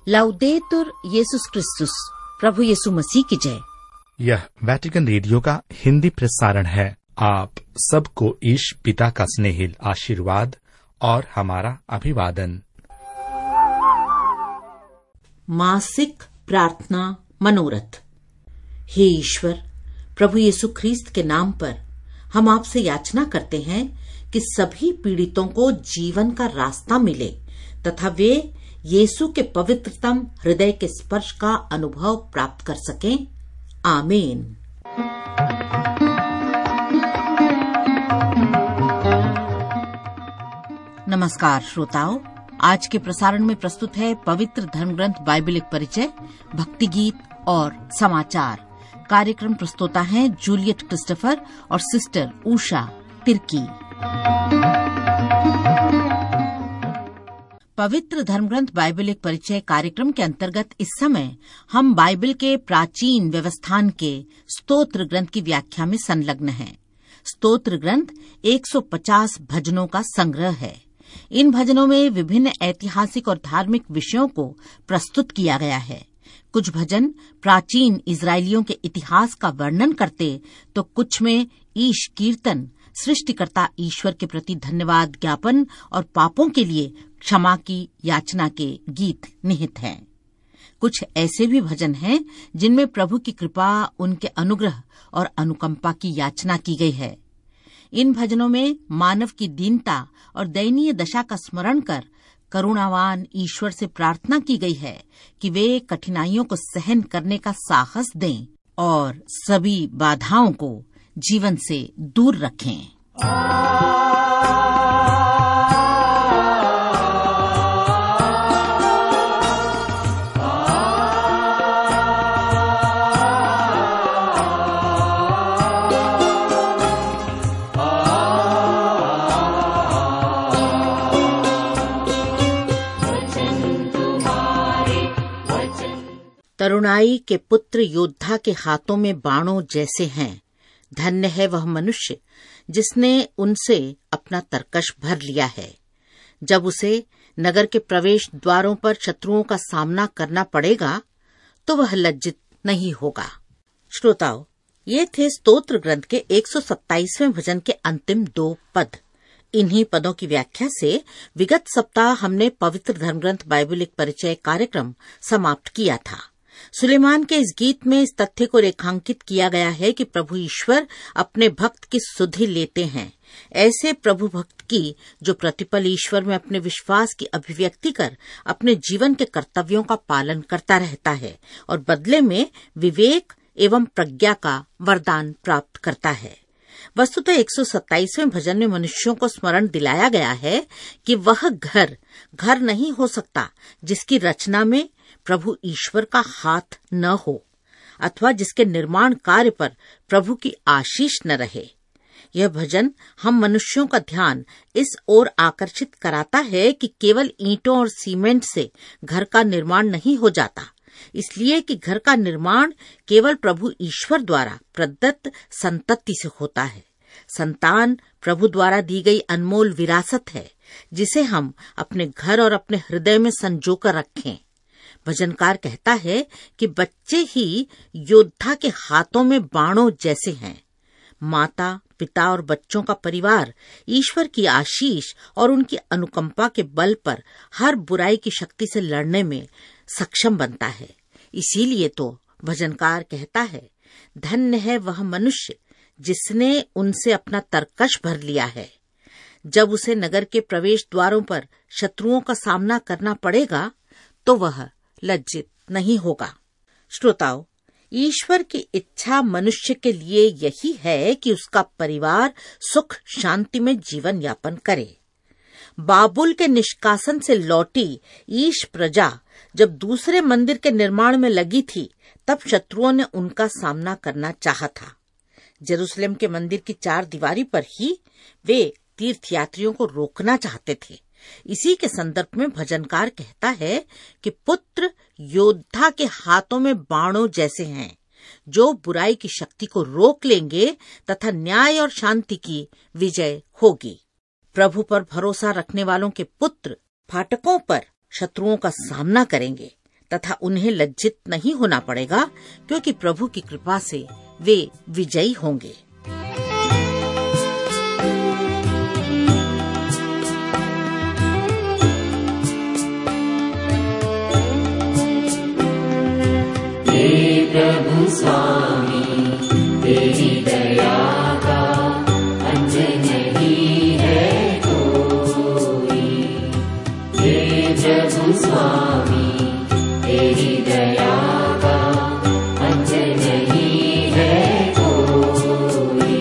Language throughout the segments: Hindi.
लाउदेतुर येसुस क्रिस्तुस, प्रभु यीशु मसीह की जय। यह वेटिकन रेडियो का हिंदी प्रसारण है। आप सबको ईश पिता का स्नेहिल आशीर्वाद और हमारा अभिवादन। मासिक प्रार्थना मनोरथ। हे ईश्वर, प्रभु यीशु ख्रीस्त के नाम पर हम आपसे याचना करते हैं कि सभी पीड़ितों को जीवन का रास्ता मिले तथा वे यीशु के पवित्रतम हृदय के स्पर्श का अनुभव प्राप्त कर सकें। आमीन। नमस्कार श्रोताओं, आज के प्रसारण में प्रस्तुत है पवित्र धर्मग्रंथ बाइबल एक परिचय, भक्ति गीत और समाचार। कार्यक्रम प्रस्तोता हैं जूलियट क्रिस्टोफर और सिस्टर उषा तिर्की। पवित्र धर्मग्रंथ बाइबल एक परिचय कार्यक्रम के अंतर्गत इस समय हम बाइबल के प्राचीन व्यवस्थान के स्तोत्र ग्रंथ की व्याख्या में संलग्न हैं। स्तोत्र ग्रंथ 150 भजनों का संग्रह है। इन भजनों में विभिन्न ऐतिहासिक और धार्मिक विषयों को प्रस्तुत किया गया है। कुछ भजन प्राचीन इजरायलियों के इतिहास का वर्णन करते तो कुछ में ईश कीर्तन, सृष्टिकर्ता ईश्वर के प्रति धन्यवाद ज्ञापन और पापों के लिए क्षमा की याचना के गीत निहित हैं। कुछ ऐसे भी भजन हैं जिनमें प्रभु की कृपा, उनके अनुग्रह और अनुकंपा की याचना की गई है। इन भजनों में मानव की दीनता और दयनीय दशा का स्मरण कर करुणावान ईश्वर से प्रार्थना की गई है कि वे कठिनाइयों को सहन करने का साहस दें और सभी बाधाओं को जीवन से दूर रखें। तरुणाई के पुत्र योद्धा के हाथों में बाणों जैसे हैं। धन्य है वह मनुष्य जिसने उनसे अपना तरकश भर लिया है। जब उसे नगर के प्रवेश द्वारों पर शत्रुओं का सामना करना पड़ेगा तो वह लज्जित नहीं होगा। श्रोताओं, ये थे स्तोत्र ग्रंथ के 127वें भजन के अंतिम 2 पद। इन्हीं पदों की व्याख्या से विगत सप्ताह हमने पवित्र धर्मग्रंथ बाइबल एक परिचय कार्यक्रम समाप्त किया था। सुलेमान के इस गीत में इस तथ्य को रेखांकित किया गया है कि प्रभु ईश्वर अपने भक्त की सुधि लेते हैं। ऐसे प्रभु भक्त की जो प्रतिपल ईश्वर में अपने विश्वास की अभिव्यक्ति कर अपने जीवन के कर्तव्यों का पालन करता रहता है और बदले में विवेक एवं प्रज्ञा का वरदान प्राप्त करता है। वस्तुतः 127वें भजन में मनुष्यों को स्मरण दिलाया गया है कि वह घर नहीं हो सकता जिसकी रचना में प्रभु ईश्वर का हाथ न हो अथवा जिसके निर्माण कार्य पर प्रभु की आशीष न रहे। यह भजन हम मनुष्यों का ध्यान इस ओर आकर्षित कराता है कि केवल ईंटों और सीमेंट से घर का निर्माण नहीं हो जाता, इसलिए कि घर का निर्माण केवल प्रभु ईश्वर द्वारा प्रदत्त संतति से होता है। संतान प्रभु द्वारा दी गई अनमोल विरासत है जिसे हम अपने घर और अपने हृदय में संजोकर रखें। भजनकार कहता है कि बच्चे ही योद्धा के हाथों में बाणों जैसे हैं। माता, पिता और बच्चों का परिवार ईश्वर की आशीष और उनकी अनुकंपा के बल पर हर बुराई की शक्ति से लड़ने में सक्षम बनता है। इसीलिए तो भजनकार कहता है, धन्य है वह मनुष्य जिसने उनसे अपना तरकश भर लिया है। जब उसे नगर के प्रवेश द्वारों पर शत्रुओं का सामना करना पड़ेगा तो वह लज्जित नहीं होगा। श्रोताओं, ईश्वर की इच्छा मनुष्य के लिए यही है कि उसका परिवार सुख शांति में जीवन यापन करे। बाबुल के निष्कासन से लौटी ईश प्रजा जब दूसरे मंदिर के निर्माण में लगी थी तब शत्रुओं ने उनका सामना करना चाहा था। जेरूसलम के मंदिर की 4 दीवारी पर ही वे तीर्थयात्रियों को रोकना चाहते थे। इसी के संदर्भ में भजनकार कहता है कि पुत्र योद्धा के हाथों में बाणों जैसे हैं, जो बुराई की शक्ति को रोक लेंगे तथा न्याय और शांति की विजय होगी। प्रभु पर भरोसा रखने वालों के पुत्र फाटकों पर शत्रुओं का सामना करेंगे तथा उन्हें लज्जित नहीं होना पड़ेगा, क्योंकि प्रभु की कृपा से वे विजयी होंगे। प्रभु स्वामी तेरी दया का अंत नहीं है कोई। हे प्रभु स्वामी तेरी दया का अंत नहीं है कोई।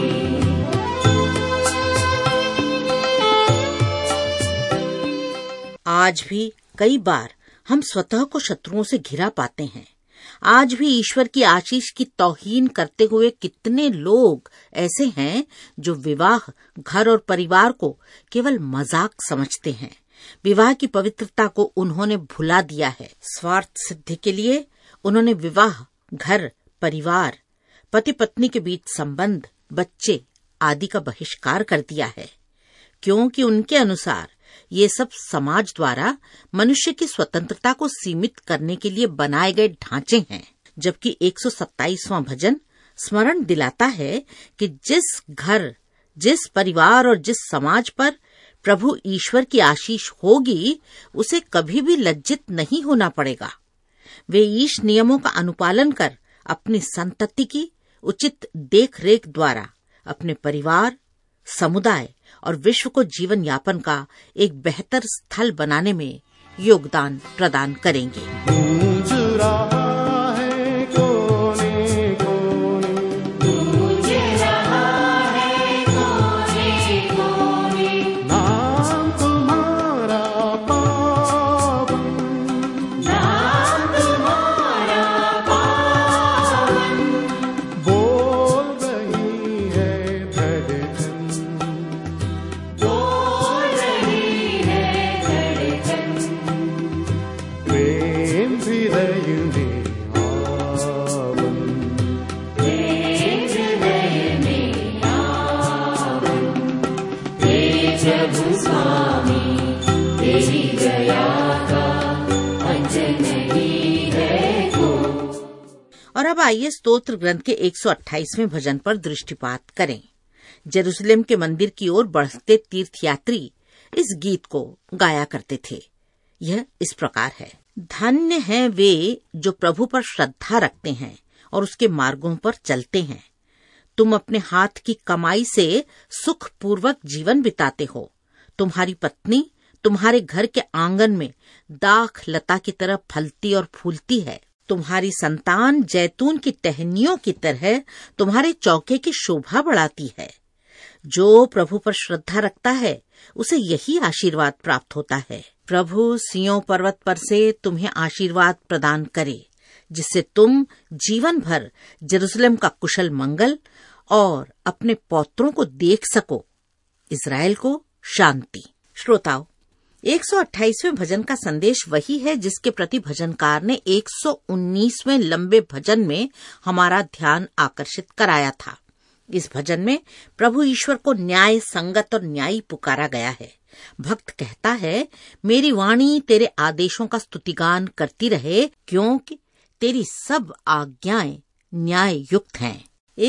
आज भी कई बार हम स्वतः को शत्रुओं से घिरा पाते हैं। आज भी ईश्वर की आशीष की तौहीन करते हुए कितने लोग ऐसे हैं जो विवाह, घर और परिवार को केवल मजाक समझते हैं। विवाह की पवित्रता को उन्होंने भुला दिया है। स्वार्थ सिद्धि के लिए उन्होंने विवाह, घर, परिवार, पति पत्नी के बीच संबंध, बच्चे आदि का बहिष्कार कर दिया है, क्योंकि उनके अनुसार ये सब समाज द्वारा मनुष्य की स्वतंत्रता को सीमित करने के लिए बनाए गए ढांचे हैं। जबकि 127वां भजन स्मरण दिलाता है कि जिस घर, जिस परिवार और जिस समाज पर प्रभु ईश्वर की आशीष होगी, उसे कभी भी लज्जित नहीं होना पड़ेगा। वे ईश नियमों का अनुपालन कर अपनी संतति की उचित देखरेख द्वारा अपने परिवार, समुदाय और विश्व को जीवन यापन का एक बेहतर स्थल बनाने में योगदान प्रदान करेंगे। गूंज रहा है कोने कोने, गूंज रहा है कोने कोने, नाम तुम्हारा पावन, नाम तुम्हारा पावन, बोल रही है धड़कन, बोल रही है धड़कन, प्रेम हृदय में आवन, प्रेम हृदय में आवन। हे प्रभु स्वामी तेरी दया का अंत नहीं है कोई। और अब आइए स्तोत्र ग्रंथ के 128वें भजन पर दृष्टिपात करें। जेरूसलेम के मंदिर की ओर बढ़ते तीर्थयात्री इस गीत को गाया करते थे। यह इस प्रकार है। धन्य हैं वे जो प्रभु पर श्रद्धा रखते हैं और उसके मार्गों पर चलते हैं। तुम अपने हाथ की कमाई से सुखपूर्वक जीवन बिताते हो। तुम्हारी पत्नी तुम्हारे घर के आंगन में दाख लता की तरह फलती और फूलती है। तुम्हारी संतान जैतून की टहनियों की तरह तुम्हारे चौके की शोभा बढ़ाती है। जो प्रभु पर श्रद्धा रखता है उसे यही आशीर्वाद प्राप्त होता है। प्रभु सिय्योन पर्वत पर से तुम्हें आशीर्वाद प्रदान करे, जिससे तुम जीवन भर जेरूसलेम का कुशल मंगल और अपने पौत्रों को देख सको। इज़राइल को शांति। श्रोताओ, 128वें भजन का संदेश वही है जिसके प्रति भजनकार ने 119वें लंबे भजन में हमारा ध्यान आकर्षित कराया था। इस भजन में प्रभु ईश्वर को न्याय संगत और न्यायी पुकारा गया है। भक्त कहता है, मेरी वाणी तेरे आदेशों का स्तुतिगान करती रहे, क्योंकि तेरी सब आज्ञाएं न्याय युक्त हैं।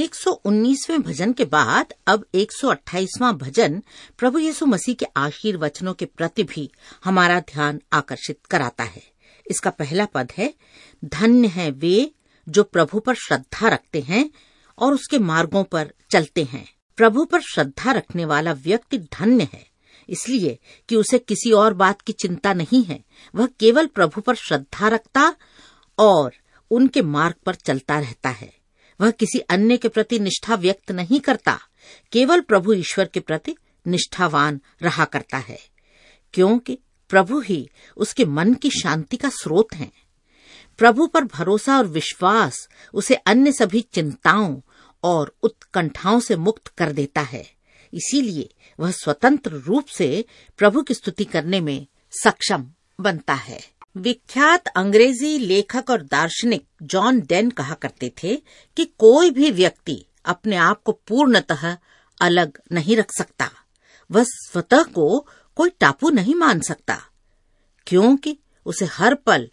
119वें भजन के बाद अब 128वां भजन प्रभु यीशु मसीह के आशीर्वचनों के प्रति भी हमारा ध्यान आकर्षित कराता है। इसका पहला पद है, धन्य हैं वे जो प्रभु पर श्रद्धा रखते हैं और उसके मार्गों पर चलते हैं। प्रभु पर श्रद्धा रखने वाला व्यक्ति धन्य है, इसलिए कि उसे किसी और बात की चिंता नहीं है। वह केवल प्रभु पर श्रद्धा रखता और उनके मार्ग पर चलता रहता है। वह किसी अन्य के प्रति निष्ठा व्यक्त नहीं करता, केवल प्रभु ईश्वर के प्रति निष्ठावान रहा करता है, क्योंकि प्रभु ही उसके मन की शांति का स्रोत हैं। प्रभु पर भरोसा और विश्वास उसे अन्य सभी चिंताओं और उत्कंठाओं से मुक्त कर देता है। इसीलिए वह स्वतंत्र रूप से प्रभु की स्तुति करने में सक्षम बनता है। विख्यात अंग्रेजी लेखक और दार्शनिक जॉन डेन कहा करते थे कि कोई भी व्यक्ति अपने आप को पूर्णतः अलग नहीं रख सकता। वह स्वतः को कोई टापू नहीं मान सकता, क्योंकि उसे हर पल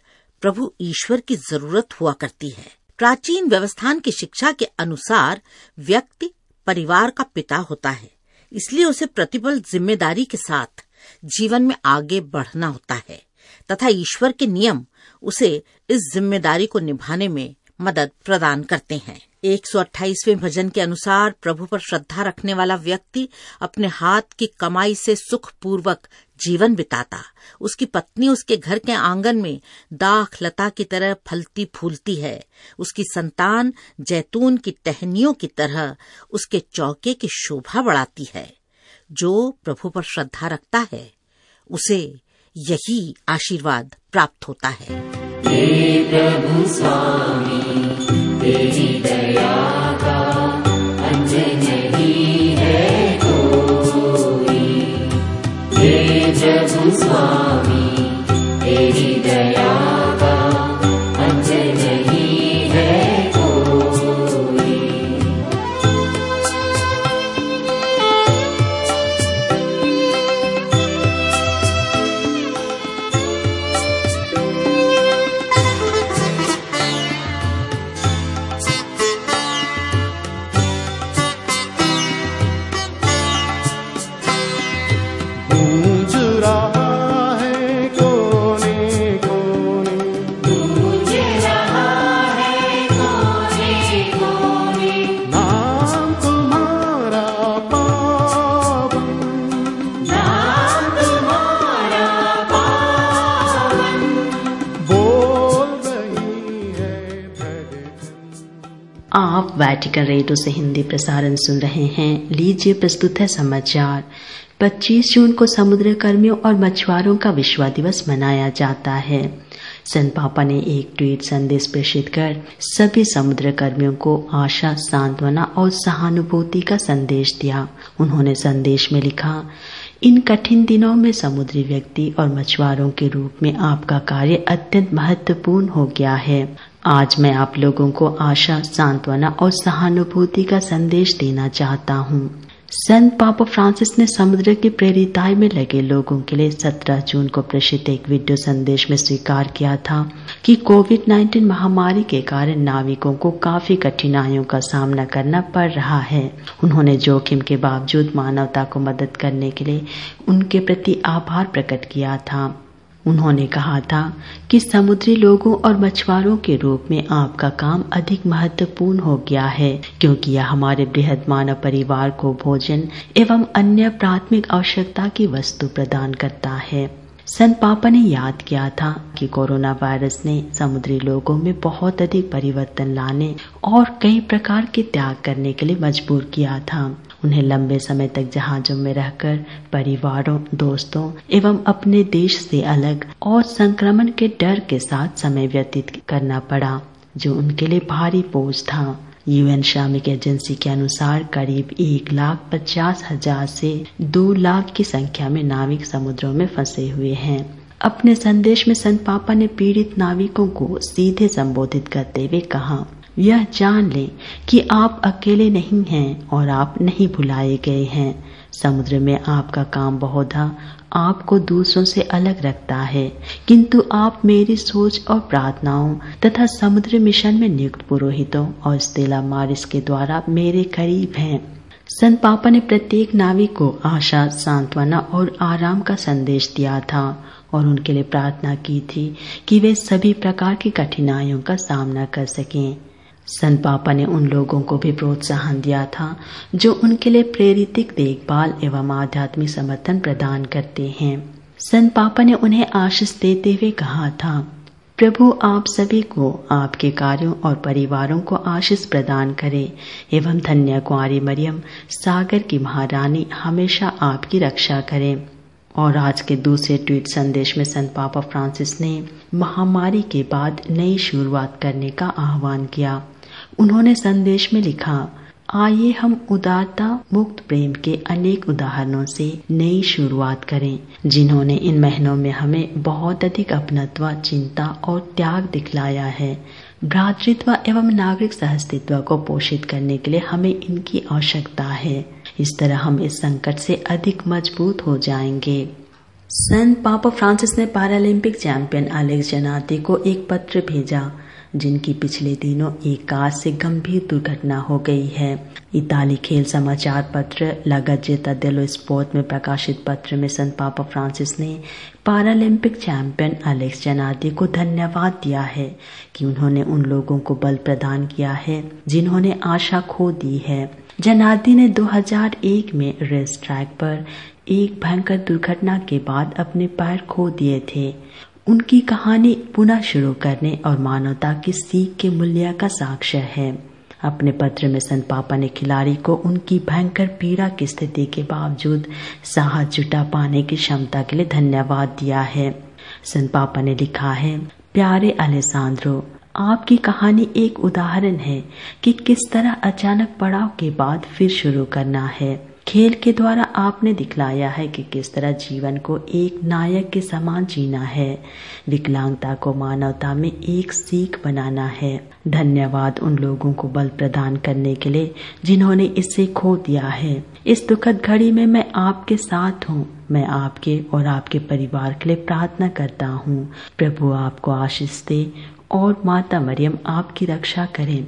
प्रभु ईश्वर की जरूरत हुआ करती है। प्राचीन व्यवस्थान की शिक्षा के अनुसार व्यक्ति परिवार का पिता होता है, इसलिए उसे प्रतिबल जिम्मेदारी के साथ जीवन में आगे बढ़ना होता है तथा ईश्वर के नियम उसे इस जिम्मेदारी को निभाने में मदद प्रदान करते हैं। 128वें भजन के अनुसार प्रभु पर श्रद्धा रखने वाला व्यक्ति अपने हाथ की कमाई से सुखपूर्वक जीवन बिताता। उसकी पत्नी उसके घर के आंगन में दाख लता की तरह फलती फूलती है। उसकी संतान जैतून की टहनियों की तरह उसके चौके की शोभा बढ़ाती है। जो प्रभु पर श्रद्धा रखता है उसे यही आशीर्वाद प्राप्त होता है। हे प्रभु स्वामी, तेरी दया का अंत नहीं है कोई। हे प्रभु स्वामी, तेरी दया का अंत नहीं है कोई। गूंज रहा है कोने कोने, गूंज रहा है कोने कोने, नाम तुम्हारा पावन, नाम तुम्हारा पावन, बोल रही है धड़कन। आप वेटिकन रेडियो से हिंदी प्रसारण सुन रहे हैं। लीजिए प्रस्तुत है समाचार। 25 जून को समुद्र कर्मियों और मछुआरों का विश्व दिवस मनाया जाता है। संत पापा ने एक ट्वीट संदेश प्रेषित कर सभी समुद्र कर्मियों को आशा, सांत्वना और सहानुभूति का संदेश दिया। उन्होंने संदेश में लिखा, इन कठिन दिनों में समुद्री व्यक्ति और मछुआरों के रूप में आपका कार्य अत्यंत महत्वपूर्ण हो गया है। आज मैं आप लोगों को आशा, सांत्वना और सहानुभूति का संदेश देना चाहता हूँ। संत पापा फ्रांसिस ने समुद्र की प्रेरिताई में लगे लोगों के लिए 17 जून को प्रेषित एक वीडियो संदेश में स्वीकार किया था कि कोविड-19 महामारी के कारण नाविकों को काफी कठिनाइयों का सामना करना पड़ रहा है। उन्होंने जोखिम के बावजूद मानवता को मदद करने के लिए उनके प्रति आभार प्रकट किया था। उन्होंने कहा था कि समुद्री लोगों और मछुआरों के रूप में आपका काम अधिक महत्वपूर्ण हो गया है, क्योंकि यह हमारे बृहद मानव परिवार को भोजन एवं अन्य प्राथमिक आवश्यकता की वस्तु प्रदान करता है। संत पापा ने याद किया था कि कोरोना वायरस ने समुद्री लोगों में बहुत अधिक परिवर्तन लाने और कई प्रकार के त्याग करने के लिए मजबूर किया था। उन्हें लंबे समय तक जहाजों में रहकर परिवारों, दोस्तों एवं अपने देश से अलग और संक्रमण के डर के साथ समय व्यतीत करना पड़ा, जो उनके लिए भारी बोझ था। यूएन श्रमिक एजेंसी के अनुसार करीब 1,50,000 से 2 लाख की संख्या में नाविक समुद्रों में फंसे हुए हैं। अपने संदेश में संत पापा ने पीड़ित नाविकों को सीधे संबोधित करते हुए कहा, यह जान लें कि आप अकेले नहीं हैं और आप नहीं भुलाए गए हैं। समुद्र में आपका काम बहुधा आपको दूसरों से अलग रखता है, किंतु आप मेरी सोच और प्रार्थनाओं तथा समुद्र मिशन में नियुक्त पुरोहितों और स्टेला मारिस के द्वारा मेरे करीब हैं। संत पापा ने प्रत्येक नाविक को आशा, सांत्वना और आराम का संदेश दिया था और उनके लिए प्रार्थना की थी कि वे सभी प्रकार की कठिनाइयों का सामना कर सकें। संत पापा ने उन लोगों को भी प्रोत्साहन दिया था जो उनके लिए प्रेरितिक देखभाल एवं आध्यात्मिक समर्थन प्रदान करते हैं। संत पापा ने उन्हें आशीष देते हुए कहा था, प्रभु आप सभी को आपके कार्यों और परिवारों को आशीष प्रदान करे एवं धन्य कुंवारी मरियम सागर की महारानी हमेशा आपकी रक्षा करे। और आज के दूसरे ट्वीट संदेश में संत पापा फ्रांसिस ने महामारी के बाद नई शुरुआत करने का आह्वान किया। उन्होंने संदेश में लिखा, आइए हम उदारता मुक्त प्रेम के अनेक उदाहरणों से नई शुरुआत करें, जिन्होंने इन महीनों में हमें बहुत अधिक अपनत्व, चिंता और त्याग दिखलाया है। भ्रातृत्व एवं नागरिक सहअस्तित्व को पोषित करने के लिए हमें इनकी आवश्यकता है। इस तरह हम इस संकट से अधिक मजबूत हो जाएंगे। संत पापा फ्रांसिस ने पैरालंपिक चैंपियन एलेक्स जनाती को एक पत्र भेजा जिनकी पिछले दिनों एक कार से गंभीर दुर्घटना हो गई है। इताली खेल समाचार पत्र ला गज़ेटा डेलो स्पोर्ट में प्रकाशित पत्र में संत पापा फ्रांसिस ने पैरालंपिक चैंपियन एलेक्स जनाती को धन्यवाद दिया है कि उन्होंने उन लोगों को बल प्रदान किया है जिन्होंने आशा खो दी है। जनाती ने 2001 में रेस ट्रैक पर एक भयंकर दुर्घटना के बाद अपने पैर खो दिए थे। उनकी कहानी पुनः शुरू करने और मानवता की सीख के मूल्य का साक्ष्य है। अपने पत्र में संत पापा ने खिलाड़ी को उनकी भयंकर पीड़ा की स्थिति के बावजूद साहस जुटा पाने की क्षमता के लिए धन्यवाद दिया है। संत पापा ने लिखा है, प्यारे अलेसांद्रो, आपकी कहानी एक उदाहरण है कि किस तरह अचानक पड़ाव के बाद फिर शुरू करना है। खेल के द्वारा आपने दिखलाया है कि किस तरह जीवन को एक नायक के समान जीना है, विकलांगता को मानवता में एक सीख बनाना है। धन्यवाद उन लोगों को बल प्रदान करने के लिए जिन्होंने इसे खो दिया है। इस दुखद घड़ी में मैं आपके साथ हूँ। मैं आपके और आपके परिवार के लिए प्रार्थना करता हूँ। प्रभु आपको आशीष दे और माता मरियम आपकी रक्षा करें।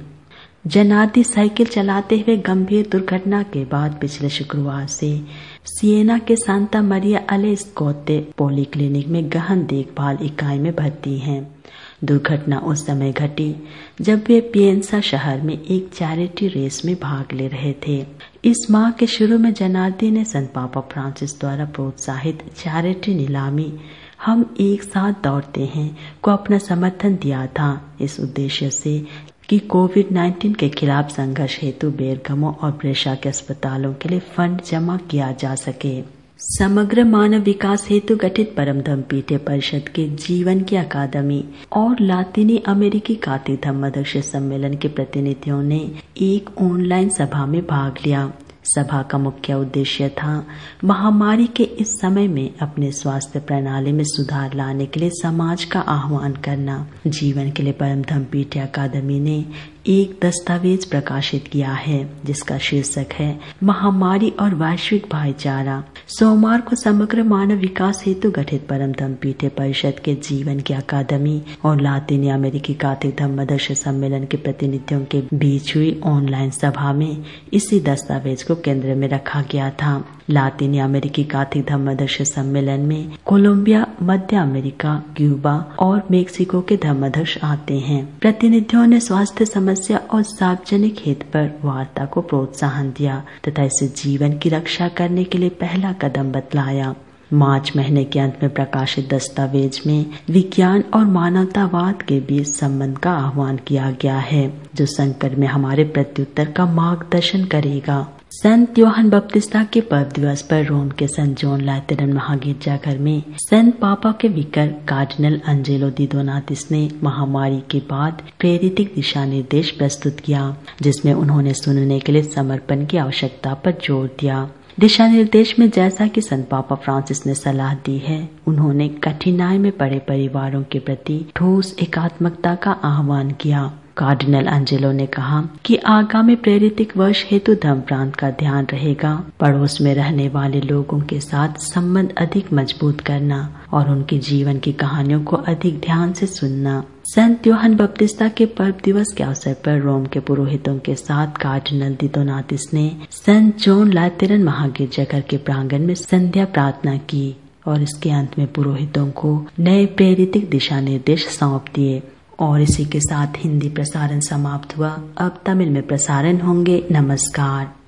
जनाती साइकिल चलाते हुए गंभीर दुर्घटना के बाद पिछले शुक्रवार से सिएना के सांता मरिया अले स्कोते पॉलीक्लिनिक में गहन देखभाल इकाई में भर्ती हैं। दुर्घटना उस समय घटी जब वे पिएंसा शहर में एक चैरिटी रेस में भाग ले रहे थे। इस माह के शुरू में जनाती ने संत पापा फ्रांसिस द्वारा प्रोत्साहित चैरिटी नीलामी हम एक साथ दौड़ते हैं को अपना समर्थन दिया था, इस उद्देश्य से कि कोविड-19 के खिलाफ संघर्ष हेतु बेरगमो और ब्रेशा के अस्पतालों के लिए फंड जमा किया जा सके। समग्र मानव विकास हेतु गठित परमधम पीठे परिषद के जीवन की अकादमी और लातीनी अमेरिकी कातिक धम्मदर्श सम्मेलन के प्रतिनिधियों ने एक ऑनलाइन सभा में भाग लिया। सभा का मुख्य उद्देश्य था महामारी के इस समय में अपने स्वास्थ्य प्रणाली में सुधार लाने के लिए समाज का आह्वान करना। जीवन के लिए परमधम पीठे अकादमी ने एक दस्तावेज प्रकाशित किया है जिसका शीर्षक है महामारी और वैश्विक भाईचारा। सोमवार को समग्र मानव विकास हेतु गठित परमधम पीठे परिषद के जीवन की अकादमी और लातीनी अमेरिकी कातिक धम्मदर्श सम्मेलन के प्रतिनिधियों के बीच हुई ऑनलाइन सभा में इसी दस्तावेज को केंद्र में रखा गया था। लातीनी अमेरिकी कातिक धम्मदर्श सम्मेलन में कोलंबिया, मध्य अमेरिका, क्यूबा और मेक्सिको के धम्मदर्श आते हैं। प्रतिनिधियों ने स्वास्थ्य समस्या और सार्वजनिक हित पर वार्ता को प्रोत्साहन दिया तथा इसे जीवन की रक्षा करने के लिए पहला कदम बतलाया। मार्च महीने के अंत में प्रकाशित दस्तावेज में विज्ञान और मानवतावाद के बीच संबंध का आह्वान किया गया है जो संकट में हमारे प्रत्युत्तर का मार्गदर्शन करेगा। संत योहन बपतिस्ता के पर्व दिवस पर रोम के संत जॉन लैतेरन महागिरजाघर में संत पापा के विकार कार्डिनल अंजेलो दी दोनातिस ने महामारी के बाद प्रेरित दिशा निर्देश प्रस्तुत किया जिसमें उन्होंने सुनने के लिए समर्पण की आवश्यकता पर जोर दिया। दिशा निर्देश में जैसा कि संत पापा फ्रांसिस ने सलाह दी है, उन्होंने कठिनाई में पड़े परिवारों के प्रति ठोस एकात्मकता का आह्वान किया। कार्डिनल अंजेलो ने कहा कि आगामी प्रेरितिक वर्ष हेतु धर्म प्रांत का ध्यान रहेगा पड़ोस में रहने वाले लोगों के साथ संबंध अधिक मजबूत करना और उनके जीवन की कहानियों को अधिक ध्यान से सुनना। संत योहन बपतिस्ता के पर्व दिवस के अवसर पर रोम के पुरोहितों के साथ कार्डिनल दी दोनातिस ने संत जॉन लैतेरन महागिरजाघर के प्रांगण में संध्या प्रार्थना की और इसके अंत में पुरोहितों को नए प्रेरितिक दिशा निर्देश सौंप दिए। और इसी के साथ हिंदी प्रसारण समाप्त हुआ। अब तमिल में प्रसारण होंगे। नमस्कार।